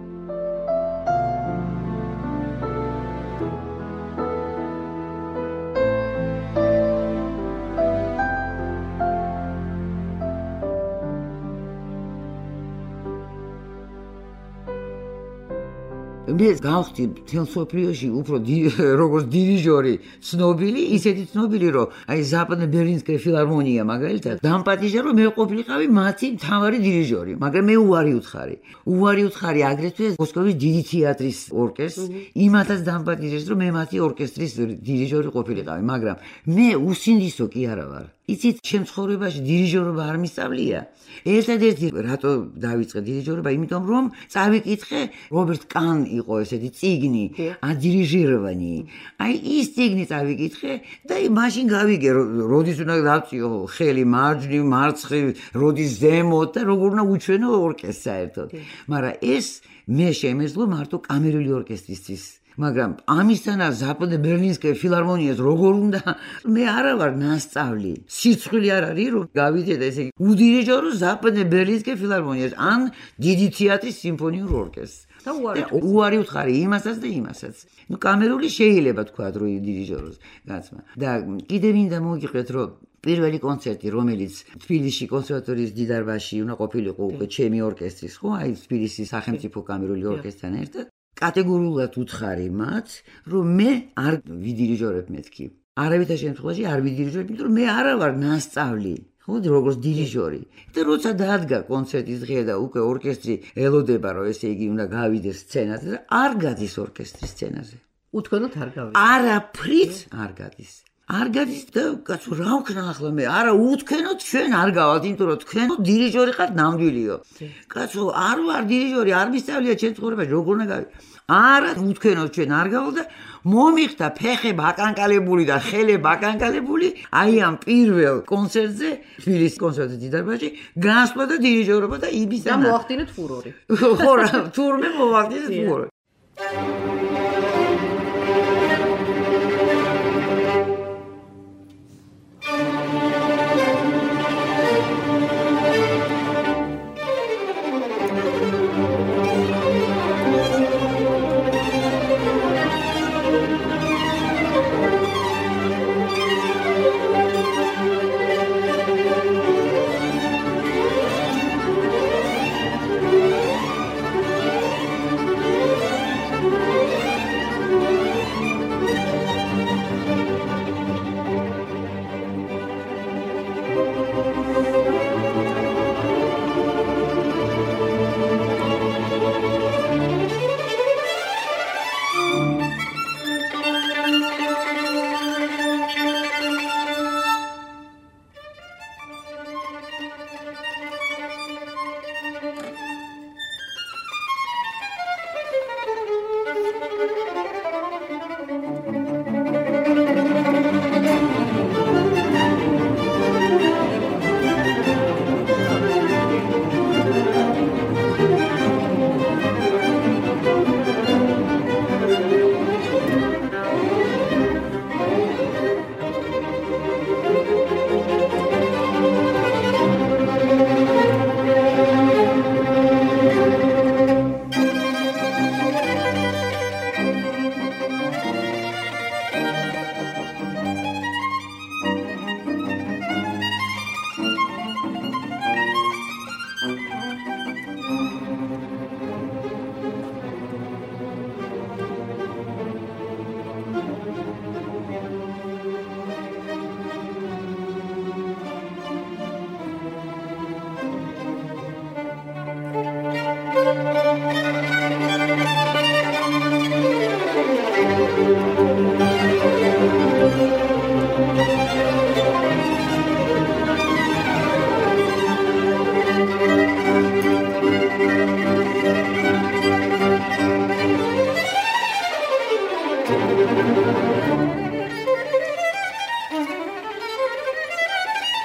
მე გავხდი მთელ სოფლიოში უფრო როგორც დირიჟორი ცნობილი, ისეთი ცნობილი, რომ აი ზაპადნე ბერლინსკая ფილარმონია მაგალითად დამპატიჟა, რომ მე ყოფილიყავი მათი მთავარი დირიჟორი, მაგრამ მე უარი უთხარი აგრეთვე მოსკოვის დიდი თეატრის ორკესტრს, იმათაც დამპატიჟეს, რომ მე მათი ორკესტრის დირიჟორი ყოფილიყავი, მაგრამ მე უსინდისო კი არა ვარ. იცით, ჩემ ცხოვრებაში დირიჟორობა არ მისწავლია. ერთადერთი რატო დავიწყე დირიჟორობა, იმიტომ რომ წავიკითხე რობერტ კან იყო ესეთი წიგნი, ადირიჟირовані. აი ის წიგნი წავიკითხე და მაშინ გავიგე, როდის უნდა დავწიო ხელი მარჯვნივ, მარცხნივ, როდის ზემოთ და როგორ უნდა უჩვენო ორკესტრს საერთოდ. მაგრამ ეს მე შემეძლო მარტო კამერული ორკესტრისთვის. მაგრამ ამისთანავე ზაპადნე ბერლინსკaya ფილარმონიას როგორ უნდა მე არა ვარ ნასწავლი. სირცხვილი არ არის რომ გავიდე და ესე იგი უდირიჟორო ზაპადნე ბერლინსკaya ფილარმონიას ან დიდი თეატრის სიმფონიურ ორკესტრს. და უარი უთხარი იმასაც და იმასაც. ნუ კამერული შეიძლება თქვა რომ დირიჟოროს გაცმა. და კიდევ მინდა მოგიყვეთ რომ პირველი კონცერტი რომელიც თბილისში კონსერვატორიის დიდარბაზში უნდა ყოფილიყო უკვე ჩემი ორკესტრის, ხო, აი თბილისის სახელმწიფო კამერული ორკესტრთან ერთად კატეგორიულად უთხარი მათ, რომ მე არ ვიდირიჟორებ მეთქი. არავითარ შემთხვევაში არ ვიდირიჟორებ, იმიტომ რომ მე არა ვარ ნასწავლი, ხო, როგორც დირიჟორი. და როცა დადგა კონცერტის დღე და უკვე ორკესტრი ელოდება, რომ ესე იგი უნდა გავიდეს სცენაზე და არ გადის ორკესტრის სცენაზე. უთქონოთ არ გავიდეს. არაფრით არ გადის. არ გადის და კაცო რა ვქნა ახლა მე? არა უთქენოთ ჩვენ არ გავალთ, იმიტომ რომ თქვენ დირიჟორი ხართ ნამდვილიო. კაცო არ ვარ დირიჟორი, არ მისწავლია ჩემ ცხოვრებაში, როგორ უნდა გავიგე? არა უთქენოთ ჩვენ არ გავალთ და მომიხდა ფეხები აკანკალებული და ხელები აკანკალებული, აი ამ პირველ კონცერტზე თბილისის კონსერვატორიის დიდარბაზში გასვლა და დირიჟორობა და იმის და მოახდინეთ ფურორი. ხო რა, თურმე მოახდინეთ ფურორი.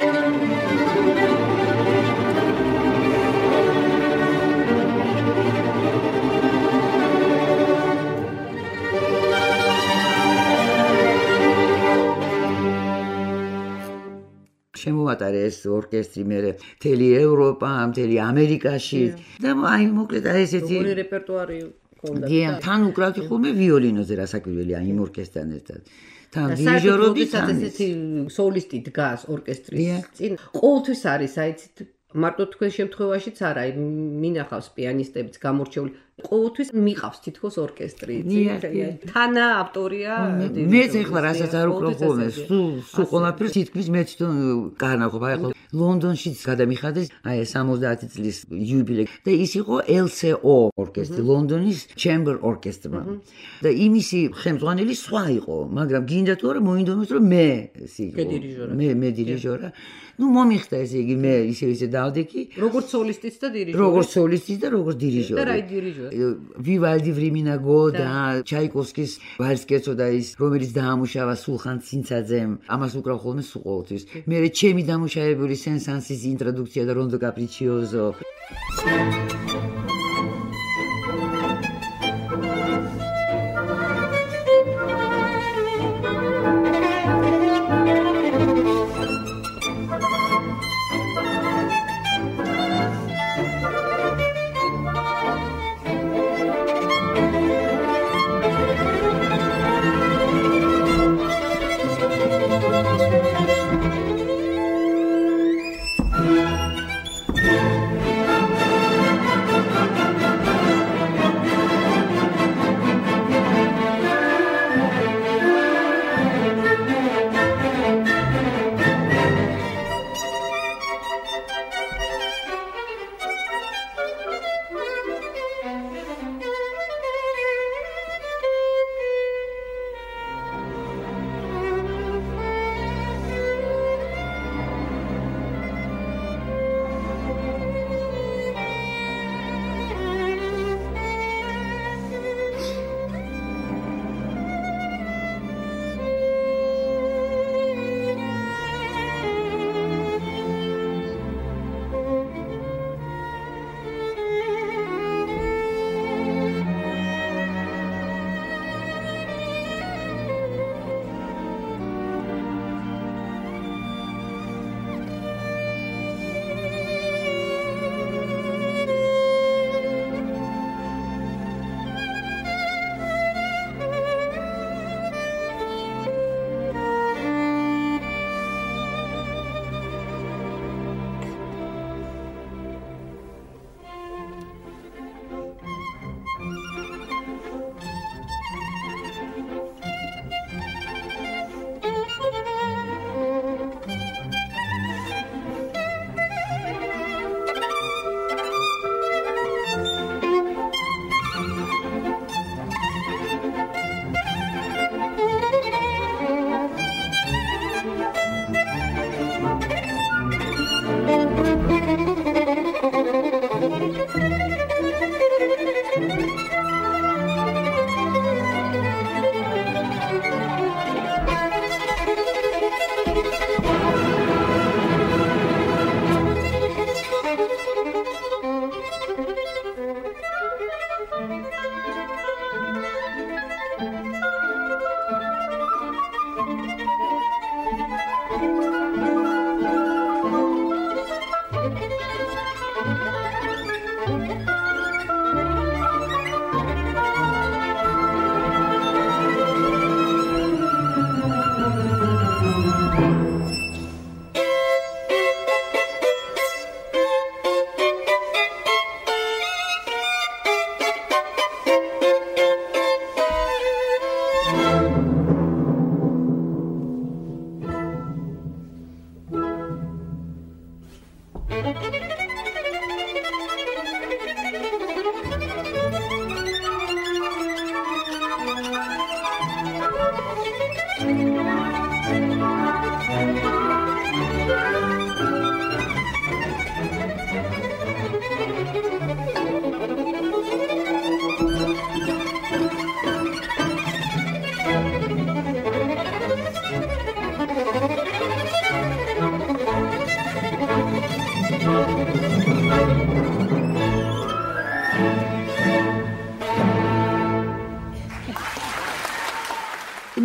შემოვატარე ეს ორკესტრი მე მთელი ევროპა, მთელი ამერიკაში და აი მოკლედ აი ესეთი როგორი რეპერტუარი ჰქონდა. თან უკრავდი ხოლმე ვიოლინოზე რასაკვირველია იმ ორკესტრთან ერთად. თან დირიჟორობდი ესეთი სოლისტი დგას ორკესტრის წინ. ყოველთვის არის აიცით მარტო თქვენ შემთხვევაშიც არა, მინახავს პიანისტებიც გამორჩეული. ყოველთვის მიყავს თითქოს ორკესტრი. თანა ავტორია. მეც ეხლა რასაც არ უკრავ ხოლმე, სულ ყველაფერს თითქმის მე თვითონ განაღობ. აი ხო ლონდონშიც გადამიხადეს აი 70 წლის იუბილე და ის იყო LCO ორკესტრი, ლონდონის Chamber Orchestra. და იმისი ხელმძღვანელი სხვა იყო, მაგრამ გინდა თუ არა მოინდომეს რომ მე მე დირიჟორა. ნუ მომიხდა ესე იგი მე ისე დავდექი. როგორც სოლისტიც და დირიჟორი. როგორც სოლისტიც და როგორც დირიჟორი. და რაი დირიჟორი. ვივალდი ვრიმინაგო და ჩაიკოვსკის ვალსკეცო და ის რომელიც დაამუშავა სულხან ცინცაძემ ამას უკრავ ხოლმე სულ ყოველთვის. მე ჩემი დამუშავებული სენსანსის ინტროდუქცია და რონდო კაპრიჩიოზო.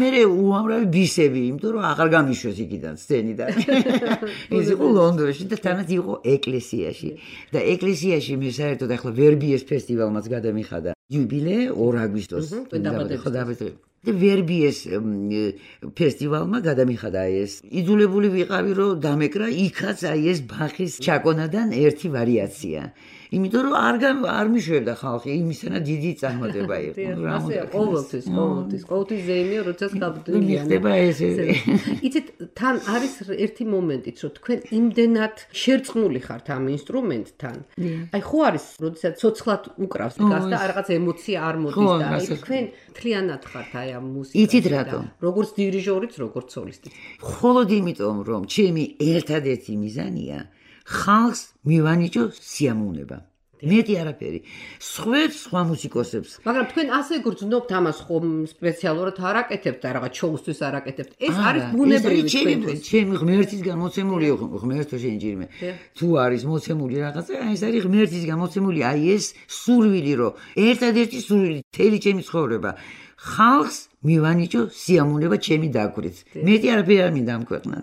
მერე უამრავი ბისები, იმიტომ რომ აღარ გამიშვეს იქიდან სცენიდან. ის იყო ლონდონში და თანაც იყო ეკლესიაში. და ეკლესიაში მე საერთოდ ახლა ვერბიეს ფესტივალმაც გადამიხადა. იუბილე 2 აგვისტოს. და ვერბიეს ფესტივალმა გადამიხადა ეს. იძულებული ვიყავი რომ დამეკრა იქაც აი ეს ბახის ჩაკონადან ერთი ვარიაცია. იმიტომ რომ არ მიშვებდა ხალხი, იმისანა დიდი წარმატება იყო. ყოველთვის ზეიმია, როდესაც გაბდულია. ხდება ეს. იცით, თან არის ერთი მომენტიც, რომ თქვენ იმდენად შერწყმული ხართ ამ ინსტრუმენტთან. აი ხო არის, როდესაც ცოცხლად უკრავს გას და რაღაც ემოცია არ მოდის და აი თქვენ მთლიანად ხართ აი ამ მუსიკაში. იცით რატომ? როგორც დირიჟორიც, როგორც სოლისტიც. მხოლოდ იმიტომ, რომ ჩემი ერთადერთი მიზანია ხალხს მივანიჭო სიამოვნება. მეტი არაფერი. სხვა მუსიკოსებს. მაგრამ თქვენ ასე გრძნობთ ამას ხომ სპეციალურად არ აკეთებთ და რაღაც შოუსთვის არ აკეთებთ. ეს არის ბუნებრივი თქვენთვის. ჩემი ღმერთისგან მოცემული ღმერთო შენჯირმე. თუ არის მოცემული რაღაცა, ეს არის ღმერთისგან მოცემული, აი ეს სურვილი, რომ ერთადერთი სურვილი თელი ჩემი ცხოვრება ხალხს მივანიჭო სიამოვნება ჩემი დაგვრით. მეტი არაფერი არ მინდა ამ ქვეყნად.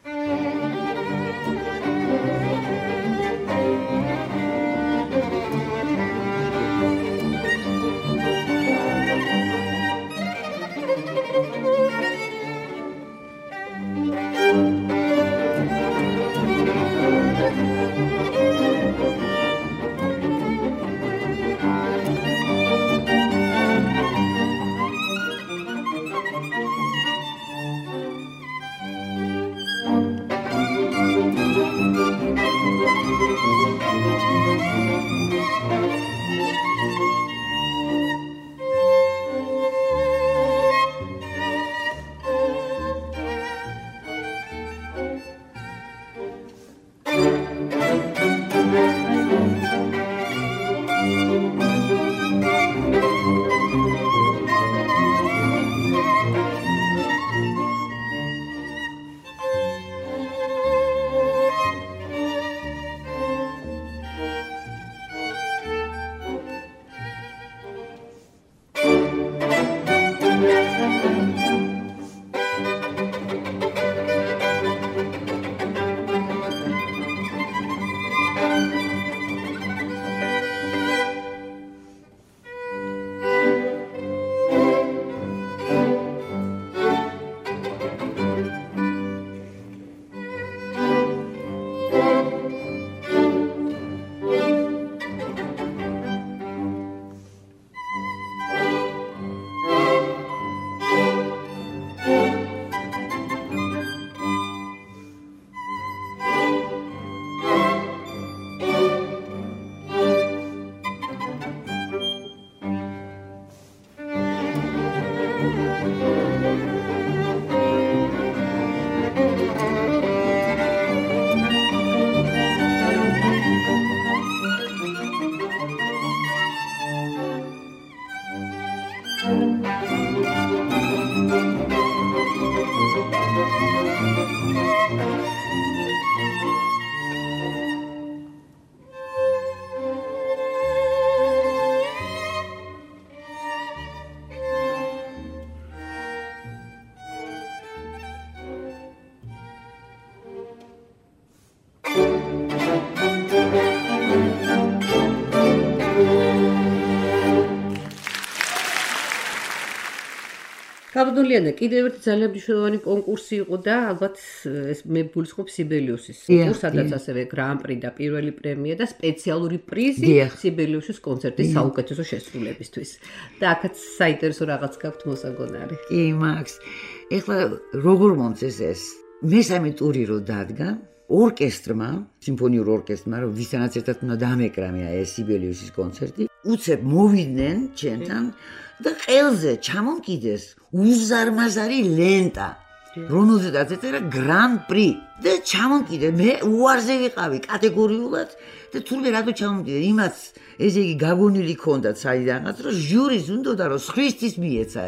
გაბდულიანა, კიდევ ერთი ძალიან მნიშვნელოვანი კონკურსი იყო და ალბათ ეს მე გულისხმობ სიბელიუსის კონკურსს, სადაც ასევე გრან-პრი და პირველი პრემია და სპეციალური პრიზი სიბელიუსის კონცერტის საუკეთესო შესრულებისთვის. და აქაც საინტერესო რაღაც გაქვთ მოსაგონარი. კი, მაქს. ეხლა როგორ მომწეს ეს? მესამე ტური რო დადგა, ორკესტრმა, სიმფონიურ ორკესტრმა, რომ ვისთანაც ერთად უნდა დამეკრამია ეს სიბელიუსის კონცერტი, უცებ მოვიდნენ ჩემთან და ყელზე ჩამომკიდეს უზარმაზარი ლენტა, რომელზედაც ეწერა გრან-პრი და ჩამომკიდე, მე უარზე ვიყავი კატეგორიულად და თურმე რატო ჩამომკიდე, იმაც ესე იგი გაგონილი ქონდათ საიდანაც, რომ ჟურის უნდოდა რომ სხვისთვის მიეცა ეს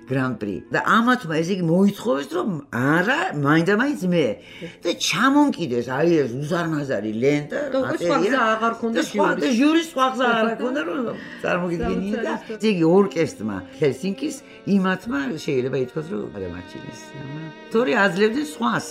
გრან-პრი და ამათმა ესე იგი მოითხოვეს რომ არა მაინდა-მაინც მე და ჩამონკიდეს აი ეს უზარმაზარი ლენტა ატერია აღარ ქონდა და ჟურის სხვა გზა არ ქონდა რომ წარმოგიდგენია და ესე იგი ორკესტრმა ჰელსინკის იმათმა შეიძლება ითქვას რომ გადამარჩიეს თორე აძლევდნენ სხვას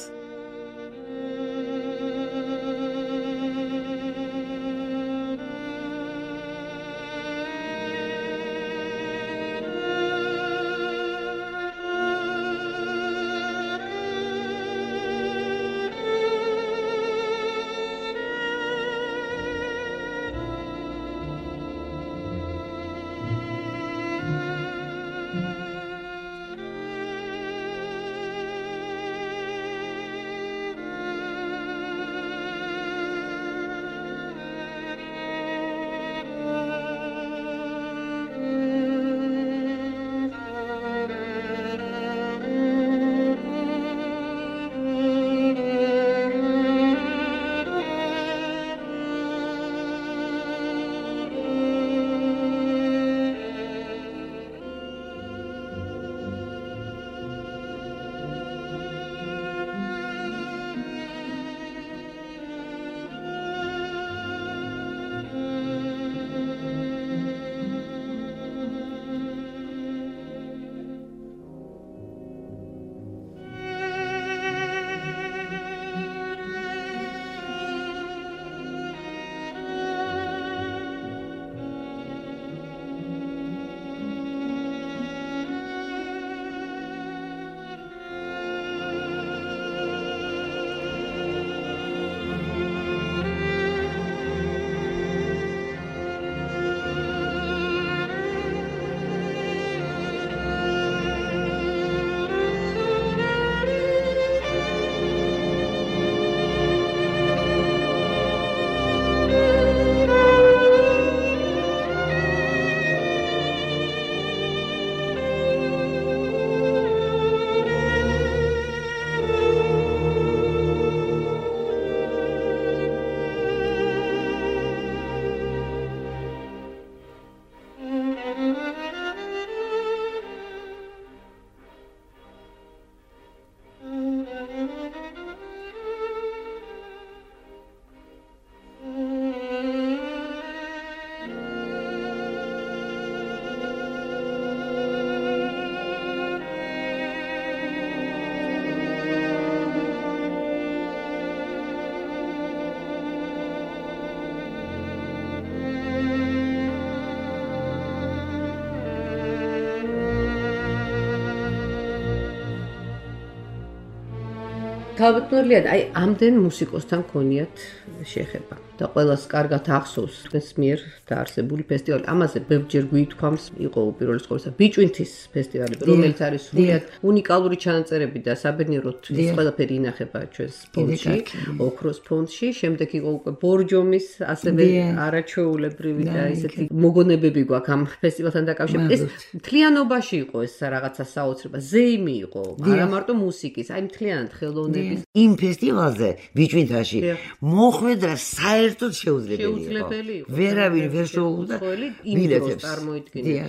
თავდაპირველად აი ამდენ მუსიკოსთან ქონიათ შეხება და ყველას კარგად ახსოვს ეს მიერ დაარსებული ფესტივალი. ამაზე ბევრჯერ გვითქვამს, იყო უპირველეს ყოვლისა ბიჭვინთის ფესტივალი, რომელიც არის სრულიად უნიკალური ჩანაწერები და საბედნიეროდ ეს ყველაფერი ინახება ჩვენს ფონდში, ოქროს ფონდში. შემდეგ იყო უკვე ბორჯომის, ასევე არაჩვეულებრივი და ისეთი მოგონებები გვაქვს ამ ფესტივალთან დაკავშირებით. ეს მთლიანობაში იყო ეს რაღაცა საოცრება, ზეიმი იყო, არა მარტო მუსიკის, აი მთლიანად ხელოვნების. იმ ფესტივალზე ბიჭვინთაში მოხვედრა საერთოდ შეუძლებელი იყო. ვერავინ ვერ შეუძლდა ბილეთებს წარმოიდგინეთ.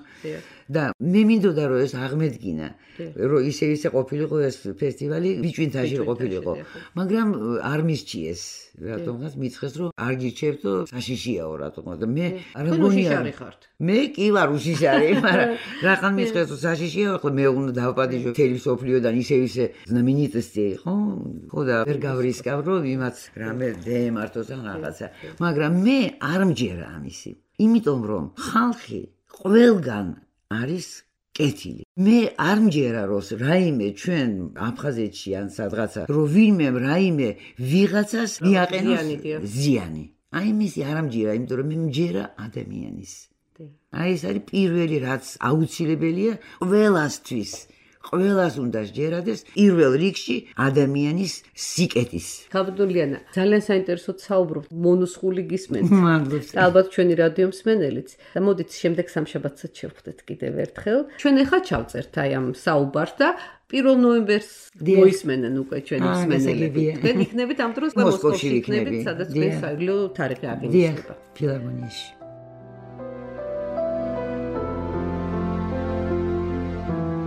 და მე მინდოდა რომ ეს აღმედგინა, რომ ისე ყოფილიყო ეს ფესტივალი ბიჭვინთაში ყოფილიყო, მაგრამ არ მისჩიეს. რატომღაც მითხრეს რომ არ გირჩევთ და საშიშიაო რატომ და მე არ მგონია მე კი ვარ უშიშარი მაგრამ რახან მითხრეს რომ საშიშიაო ხო მე უნდა დავპატიჟო თელი სოფლიოდან ისე знаменитости ხო და ვერ გავრისკავ რომ იმაც რამე დემართოს ან რაღაცა მაგრამ მე არ მჯერა ამისი იმიტომ რომ ხალხი ყველგან არის კეთილი. მე არ მჯერა რომ რაიმე ჩვენ აფხაზეთში ან სადღაცა რომ ვინმე რაიმე ვიღაცას მიაყენოს ზიანი. აი მისი არ მჯერა, იმიტომ რომ მე მჯერა ადამიანის. აი ეს არის პირველი რაც აუცილებელია ყველასთვის. ყველას უნდა სჯერადეს პირველ რიგში ადამიანის სიკეთის. თავდულიანა, ძალიან საინტერესოდ საუბრობთ, მონუსხული გისმენთ. მადლობა. ალბათ ჩვენი რადიო მსმენელიც. და მოდით შემდეგ სამშაბათსაც შევხვდეთ კიდევ ერთხელ. ჩვენ ახლა ჩავწერთ აი ამ საუბარს და 1 ნოემბერს მოისმენენ უკვე ჩვენი მსმენელები. თქვენ იქნებით ამ დროს მოსკოვში იქნებით, სადაც მე საერთო თარიღი აღინიშნება. ფილარმონიაში.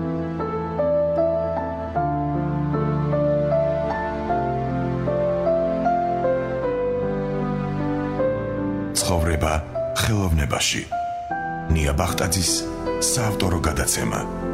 ცხოვრება ხელოვნებაში. ნია ბახტაძის საავტორო გადაცემა.